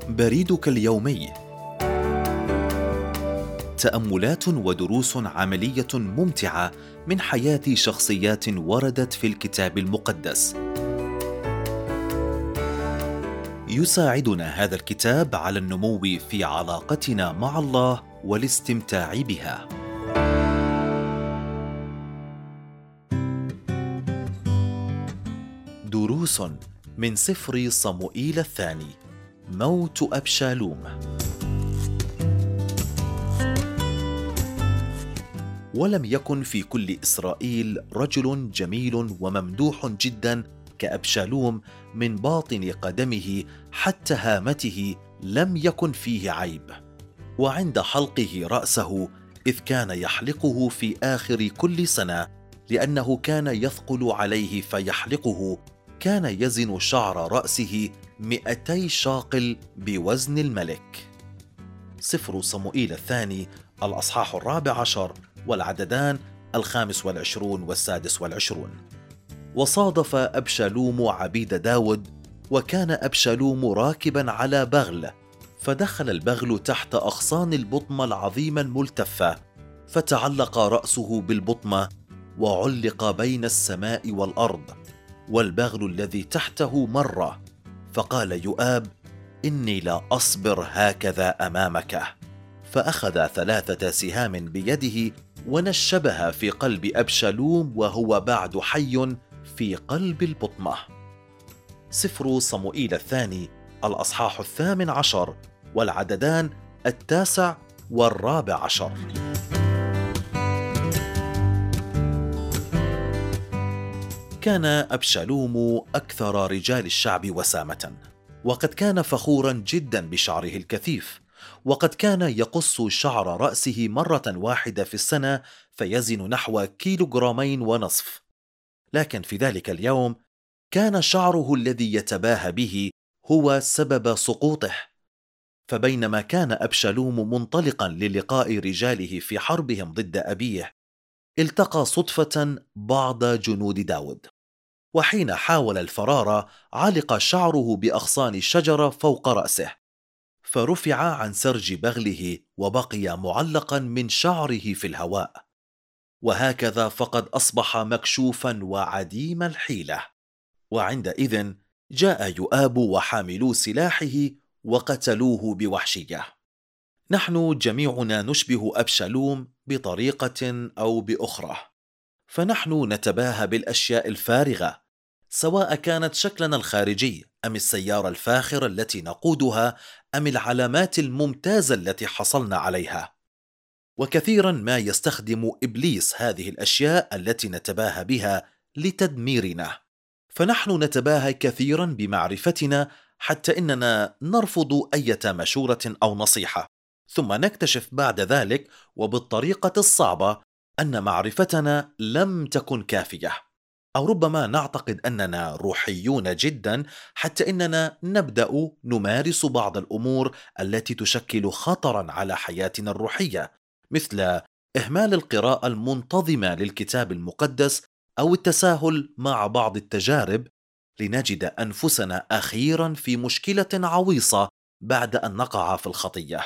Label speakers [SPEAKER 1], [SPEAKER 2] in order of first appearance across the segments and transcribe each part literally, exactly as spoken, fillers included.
[SPEAKER 1] بريدك اليومي. تأملات ودروس عملية ممتعة من حياة شخصيات وردت في الكتاب المقدس. يساعدنا هذا الكتاب على النمو في علاقتنا مع الله والاستمتاع بها. دروس من سفر صموئيل الثاني. موت أبشالوم. ولم يكن في كل إسرائيل رجل جميل وممدوح جدا كأبشالوم، من باطن قدمه حتى هامته لم يكن فيه عيب. وعند حلقه رأسه، إذ كان يحلقه في آخر كل سنة لأنه كان يثقل عليه فيحلقه، كان يزن شعر رأسه مئتي شاقل بوزن الملك. سفر صموئيل الثاني الأصحاح الرابع عشر والعددان الخامس والعشرون والسادس والعشرون. وصادف أبشالوم عبيد داود، وكان أبشالوم راكبا على بغل، فدخل البغل تحت أغصان البطمة العظيمة الملتفة، فتعلق رأسه بالبطمة، وعلق بين السماء والأرض، والبغل الذي تحته مر. فقال يؤاب: إني لا أصبر هكذا أمامك. فأخذ ثلاثة سهام بيده ونشبها في قلب أبشالوم وهو بعد حي في قلب البطمة. سفر صموئيل الثاني الأصحاح الثامن عشر والعددان التاسع والرابع عشر. كان أبشالوم أكثر رجال الشعب وسامة، وقد كان فخورا جدا بشعره الكثيف، وقد كان يقص شعر رأسه مرة واحدة في السنة فيزن نحو كيلوغرامين ونصف. لكن في ذلك اليوم كان شعره الذي يتباهى به هو سبب سقوطه. فبينما كان أبشالوم منطلقا للقاء رجاله في حربهم ضد أبيه، التقى صدفة بعض جنود داود، وحين حاول الفرار علق شعره بأغصان الشجرة فوق رأسه، فرفع عن سرج بغله وبقي معلقا من شعره في الهواء، وهكذا فقد أصبح مكشوفا وعديم الحيلة. وعندئذ جاء يؤاب وحاملو سلاحه وقتلوه بوحشية. نحن جميعنا نشبه أبشالوم بطريقة أو بأخرى، فنحن نتباهى بالأشياء الفارغة، سواء كانت شكلنا الخارجي أم السيارة الفاخرة التي نقودها أم العلامات الممتازة التي حصلنا عليها. وكثيرا ما يستخدم إبليس هذه الأشياء التي نتباهى بها لتدميرنا، فنحن نتباهى كثيرا بمعرفتنا حتى إننا نرفض أي مشورة أو نصيحة، ثم نكتشف بعد ذلك وبالطريقة الصعبة أن معرفتنا لم تكن كافية، أو ربما نعتقد أننا روحيون جدا حتى إننا نبدأ نمارس بعض الأمور التي تشكل خطرا على حياتنا الروحية، مثل إهمال القراءة المنتظمة للكتاب المقدس أو التساهل مع بعض التجارب، لنجد أنفسنا أخيرا في مشكلة عويصة بعد أن نقع في الخطية.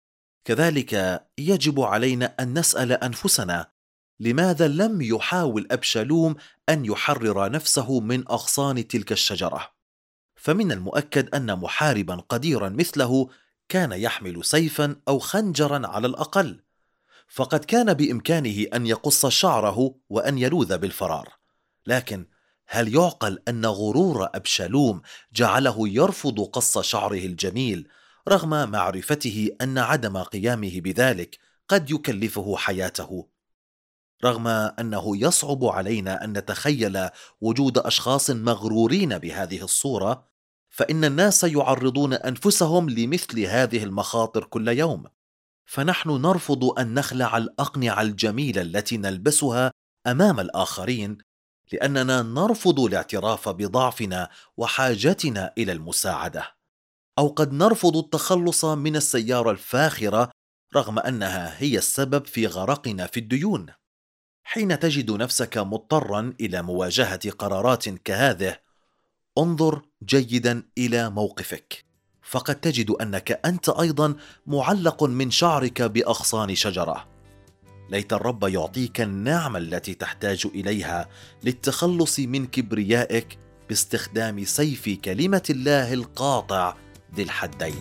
[SPEAKER 1] كذلك يجب علينا أن نسأل أنفسنا: لماذا لم يحاول أبشالوم أن يحرر نفسه من أغصان تلك الشجرة؟ فمن المؤكد أن محاربا قديرا مثله كان يحمل سيفا أو خنجرا على الأقل، فقد كان بإمكانه أن يقص شعره وأن يلوذ بالفرار. لكن هل يعقل أن غرور أبشالوم جعله يرفض قص شعره الجميل رغم معرفته أن عدم قيامه بذلك قد يكلفه حياته؟ رغم أنه يصعب علينا أن نتخيل وجود أشخاص مغرورين بهذه الصورة، فإن الناس يعرضون أنفسهم لمثل هذه المخاطر كل يوم، فنحن نرفض أن نخلع الأقنعة الجميلة التي نلبسها أمام الآخرين، لأننا نرفض الاعتراف بضعفنا وحاجتنا إلى المساعدة. أو قد نرفض التخلص من السيارة الفاخرة رغم أنها هي السبب في غرقنا في الديون. حين تجد نفسك مضطرا إلى مواجهة قرارات كهذه، انظر جيدا إلى موقفك، فقد تجد أنك أنت أيضا معلق من شعرك بأغصان شجرة. ليت الرب يعطيك النعمة التي تحتاج إليها للتخلص من كبريائك باستخدام سيف كلمة الله القاطع ذي الحدين.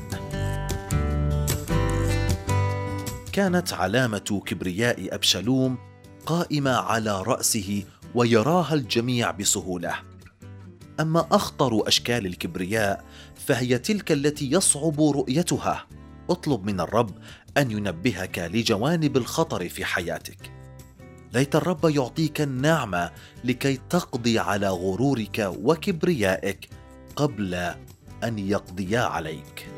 [SPEAKER 1] كانت علامة كبرياء أبشالوم قائمة على رأسه ويراها الجميع بسهولة. أما أخطر أشكال الكبرياء فهي تلك التي يصعب رؤيتها. اطلب من الرب أن ينبهك لجوانب الخطر في حياتك. ليت الرب يعطيك النعمة لكي تقضي على غرورك وكبريائك قبل أن يقضيا عليك.